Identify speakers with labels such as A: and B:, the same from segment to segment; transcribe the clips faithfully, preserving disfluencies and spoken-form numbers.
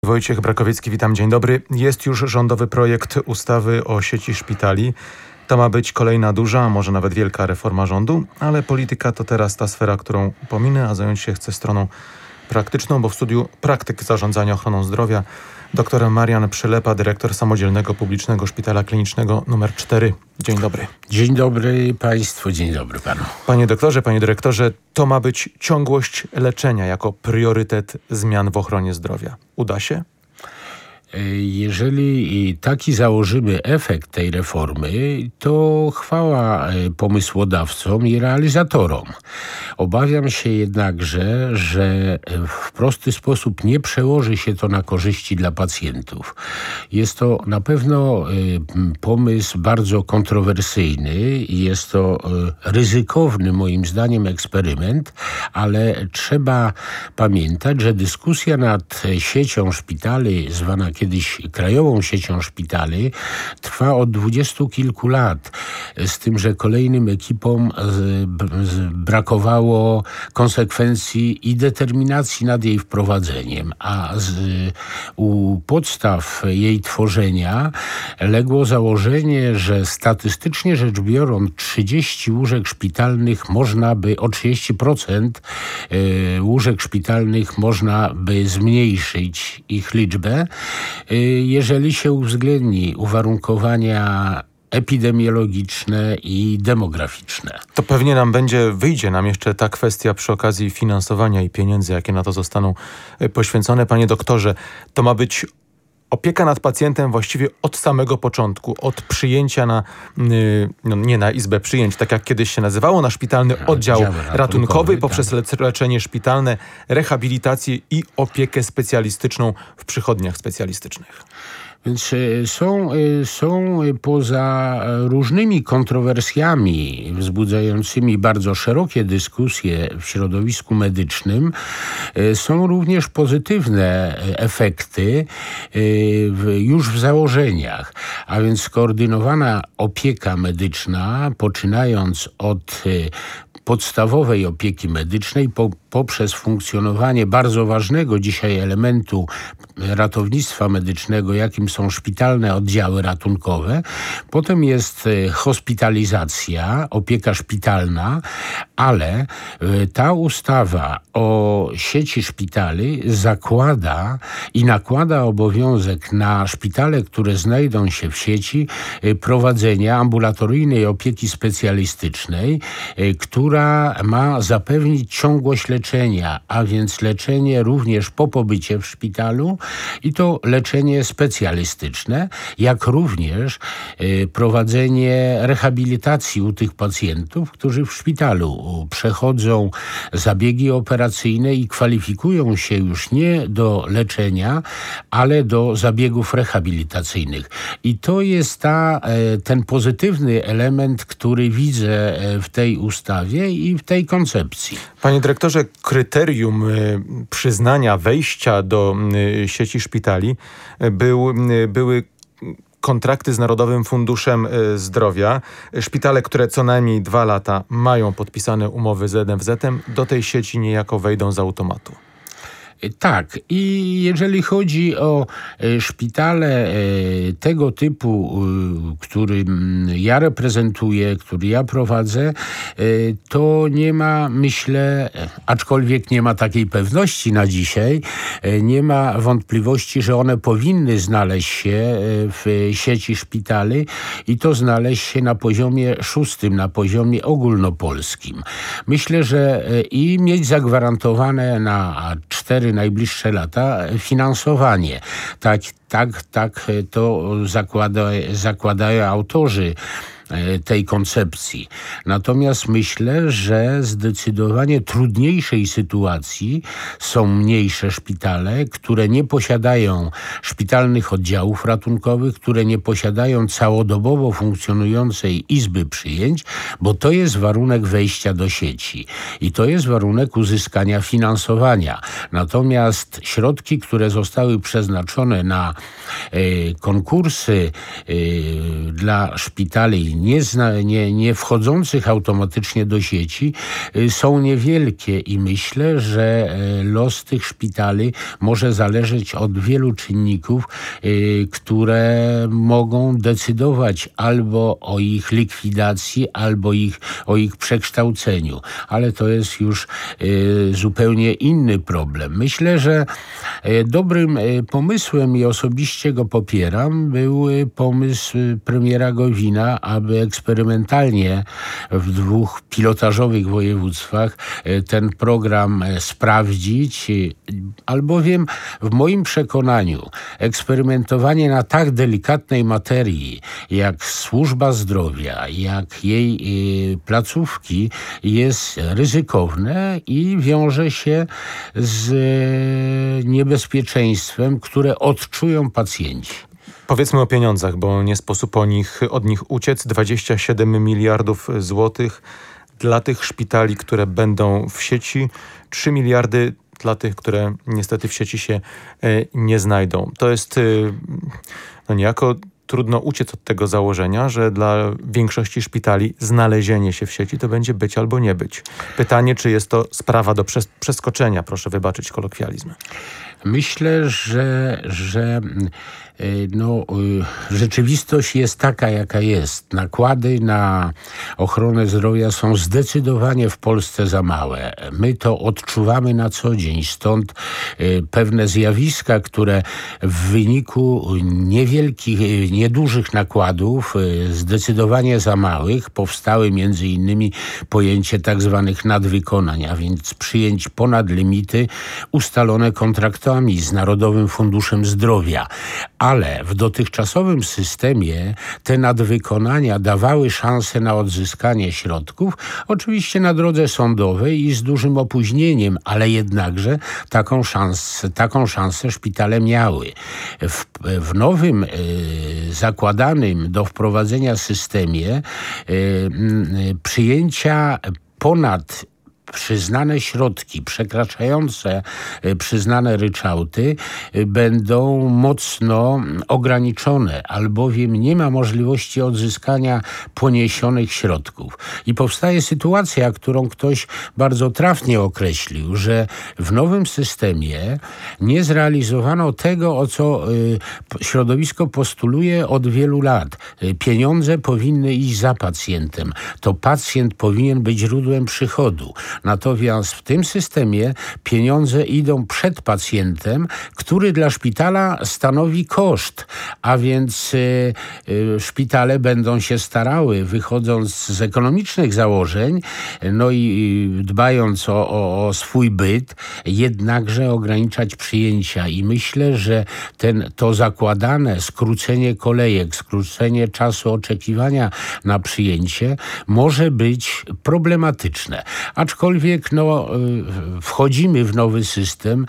A: Wojciech Brakowiecki, witam, dzień dobry. Jest już rządowy projekt ustawy o sieci szpitali. To ma być kolejna duża, a może nawet wielka reforma rządu, ale polityka to teraz ta sfera, którą pominę, a zająć się chcę stroną praktyczną, bo w studiu praktyk zarządzania ochroną zdrowia dr Marian Przylepa, dyrektor Samodzielnego Publicznego Szpitala Klinicznego numer cztery. Dzień dobry.
B: Dzień dobry Państwu, dzień dobry Panu.
A: Panie doktorze, panie dyrektorze, to ma być ciągłość leczenia jako priorytet zmian w ochronie zdrowia. Uda się?
B: Jeżeli taki założymy efekt tej reformy, to chwała pomysłodawcom i realizatorom. Obawiam się jednakże, że w prosty sposób nie przełoży się to na korzyści dla pacjentów. Jest to na pewno pomysł bardzo kontrowersyjny i jest to ryzykowny moim zdaniem eksperyment, ale trzeba pamiętać, że dyskusja nad siecią szpitali, zwana kiedyś Krajową Siecią Szpitali, trwa od dwudziestu kilku lat. Z tym, że kolejnym ekipom brakowało konsekwencji i determinacji nad jej wprowadzeniem, a z, u podstaw jej tworzenia legło założenie, że statystycznie rzecz biorąc trzydzieści łóżek szpitalnych można by, o trzydzieści procent łóżek szpitalnych można by zmniejszyć ich liczbę, jeżeli się uwzględni uwarunkowania epidemiologiczne i demograficzne.
A: To pewnie nam będzie, wyjdzie nam jeszcze ta kwestia przy okazji finansowania i pieniędzy, jakie na to zostaną poświęcone. Panie doktorze, to ma być opieka nad pacjentem właściwie od samego początku, od przyjęcia na, no nie na izbę przyjęć, tak jak kiedyś się nazywało, na szpitalny oddział ratunkowy, ratunkowy poprzez tak. leczenie szpitalne, rehabilitację i opiekę specjalistyczną w przychodniach specjalistycznych.
B: Więc są, są poza różnymi kontrowersjami wzbudzającymi bardzo szerokie dyskusje w środowisku medycznym, są również pozytywne efekty już w założeniach. A więc skoordynowana opieka medyczna, poczynając od podstawowej opieki medycznej po, poprzez funkcjonowanie bardzo ważnego dzisiaj elementu ratownictwa medycznego, jakim są szpitalne oddziały ratunkowe. Potem jest hospitalizacja, opieka szpitalna, ale ta ustawa o sieci szpitali zakłada i nakłada obowiązek na szpitale, które znajdą się w sieci, prowadzenia ambulatoryjnej opieki specjalistycznej, która ma zapewnić ciągłość leczenia, a więc leczenie również po pobycie w szpitalu i to leczenie specjalistyczne, jak również y, prowadzenie rehabilitacji u tych pacjentów, którzy w szpitalu przechodzą zabiegi operacyjne i kwalifikują się już nie do leczenia, ale do zabiegów rehabilitacyjnych. I to jest ta, y, ten pozytywny element, który widzę w tej ustawie i w tej koncepcji.
A: Panie dyrektorze, kryterium y, przyznania wejścia do y, sieci szpitali był, y, były kontrakty z Narodowym Funduszem Zdrowia. Szpitale, które co najmniej dwa lata mają podpisane umowy z N F Z-em, do tej sieci niejako wejdą z automatu.
B: Tak, i jeżeli chodzi o szpitale tego typu, który ja reprezentuję, który ja prowadzę, to nie ma, myślę, aczkolwiek nie ma takiej pewności na dzisiaj, nie ma wątpliwości, że one powinny znaleźć się w sieci szpitali i to znaleźć się na poziomie szóstym, na poziomie ogólnopolskim. Myślę, że i mieć zagwarantowane na cztery najbliższe lata finansowanie. Tak, tak, tak to zakłada, zakładają autorzy tej koncepcji. Natomiast myślę, że zdecydowanie trudniejszej sytuacji są mniejsze szpitale, które nie posiadają szpitalnych oddziałów ratunkowych, które nie posiadają całodobowo funkcjonującej izby przyjęć, bo to jest warunek wejścia do sieci i to jest warunek uzyskania finansowania. Natomiast środki, które zostały przeznaczone na y, konkursy y, dla szpitali nie, zna, nie, nie wchodzących automatycznie do sieci są niewielkie i myślę, że los tych szpitali może zależeć od wielu czynników, które mogą decydować albo o ich likwidacji, albo ich, o ich przekształceniu. Ale to jest już zupełnie inny problem. Myślę, że dobrym pomysłem i osobiście go popieram był pomysł premiera Gowina, aby eksperymentalnie w dwóch pilotażowych województwach ten program sprawdzić, albowiem w moim przekonaniu eksperymentowanie na tak delikatnej materii jak służba zdrowia, jak jej placówki jest ryzykowne i wiąże się z niebezpieczeństwem, które odczują pacjenci.
A: Powiedzmy o pieniądzach, bo nie sposób o nich, od nich uciec. dwadzieścia siedem miliardów złotych dla tych szpitali, które będą w sieci. trzy miliardy dla tych, które niestety w sieci się nie znajdą. To jest no niejako trudno uciec od tego założenia, że dla większości szpitali znalezienie się w sieci to będzie być albo nie być. Pytanie, czy jest to sprawa do przes- przeskoczenia, proszę wybaczyć kolokwializm.
B: Myślę, że, że no, rzeczywistość jest taka, jaka jest. Nakłady na ochronę zdrowia są zdecydowanie w Polsce za małe. My to odczuwamy na co dzień. Stąd pewne zjawiska, które w wyniku niewielkich, niedużych nakładów, zdecydowanie za małych, powstały między innymi pojęcie tak zwanych nadwykonań, a więc przyjęć ponad limity ustalone kontraktami z Narodowym Funduszem Zdrowia. Ale w dotychczasowym systemie te nadwykonania dawały szansę na odzyskanie środków, oczywiście na drodze sądowej i z dużym opóźnieniem, ale jednakże taką szansę, taką szansę szpitale miały. W, w nowym y, zakładanym do wprowadzenia systemie y, y, przyjęcia ponad przyznane środki przekraczające przyznane ryczałty będą mocno ograniczone, albowiem nie ma możliwości odzyskania poniesionych środków. I powstaje sytuacja, którą ktoś bardzo trafnie określił, że w nowym systemie nie zrealizowano tego, o co środowisko postuluje od wielu lat. Pieniądze powinny iść za pacjentem. To pacjent powinien być źródłem przychodu. Natomiast w tym systemie pieniądze idą przed pacjentem, który dla szpitala stanowi koszt, a więc y, y, szpitale będą się starały, wychodząc z ekonomicznych założeń, no i y, dbając o, o, o swój byt, jednakże ograniczać przyjęcia. I myślę, że ten, to zakładane skrócenie kolejek, skrócenie czasu oczekiwania na przyjęcie może być problematyczne. Aczkolwiek no, wchodzimy w nowy system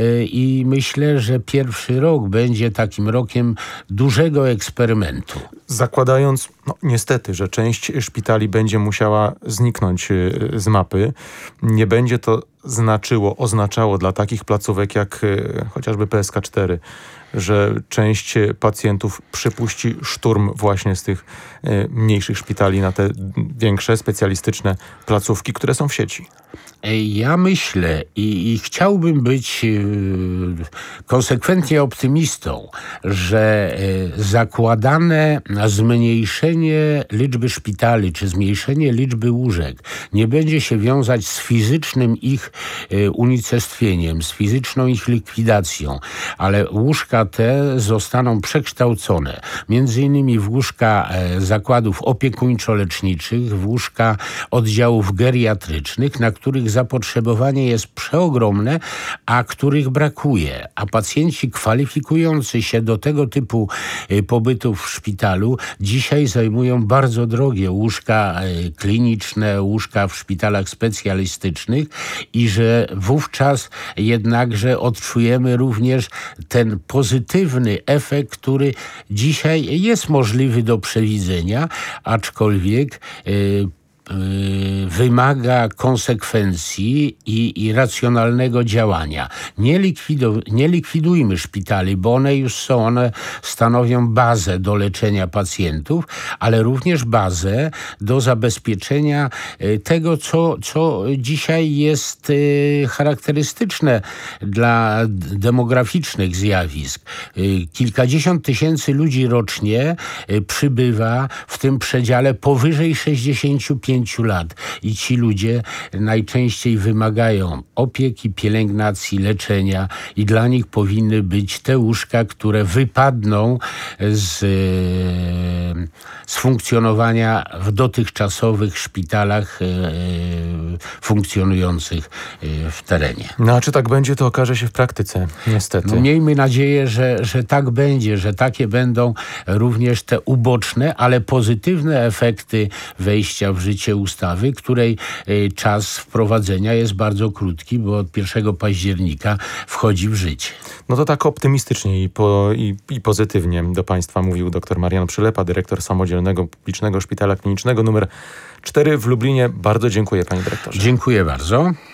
B: i myślę, że pierwszy rok będzie takim rokiem dużego eksperymentu.
A: Zakładając, no niestety, że część szpitali będzie musiała zniknąć z mapy, nie będzie to znaczyło, oznaczało dla takich placówek jak chociażby P S K cztery, że część pacjentów przypuści szturm właśnie z tych mniejszych szpitali na te większe, specjalistyczne placówki, które są w sieci.
B: Ja myślę i, i chciałbym być konsekwentnie optymistą, że zakładane zmniejszenie liczby szpitali czy zmniejszenie liczby łóżek nie będzie się wiązać z fizycznym ich unicestwieniem, z fizyczną ich likwidacją, ale łóżka te zostaną przekształcone między innymi w łóżka zakładów opiekuńczo-leczniczych, w łóżka oddziałów geriatrycznych, na których zapotrzebowanie jest przeogromne, a których brakuje. A pacjenci kwalifikujący się do tego typu pobytów w szpitalu dzisiaj zajmują bardzo drogie łóżka kliniczne, łóżka w szpitalach specjalistycznych i że wówczas jednakże odczujemy również ten pozytywny efekt, który dzisiaj jest możliwy do przewidzenia, aczkolwiek wymaga konsekwencji i, i racjonalnego działania. Nie, likwidu, nie likwidujmy szpitali, bo one już są, one stanowią bazę do leczenia pacjentów, ale również bazę do zabezpieczenia tego, co, co dzisiaj jest charakterystyczne dla demograficznych zjawisk. Kilkadziesiąt tysięcy ludzi rocznie przybywa w tym przedziale powyżej sześćdziesięciu pięciu lat i ci ludzie najczęściej wymagają opieki, pielęgnacji, leczenia i dla nich powinny być te łóżka, które wypadną z, z funkcjonowania w dotychczasowych szpitalach funkcjonujących w terenie.
A: No a czy tak będzie, to okaże się w praktyce, niestety.
B: No, miejmy nadzieję, że, że tak będzie, że takie będą również te uboczne, ale pozytywne efekty wejścia w życie ustawy, której czas wprowadzenia jest bardzo krótki, bo od pierwszego października wchodzi w życie.
A: No to tak optymistycznie i, po, i, i pozytywnie do Państwa mówił dr Marian Przylepa, dyrektor Samodzielnego Publicznego Szpitala Klinicznego numer cztery w Lublinie. Bardzo dziękuję, panie dyrektorze.
B: Dziękuję bardzo.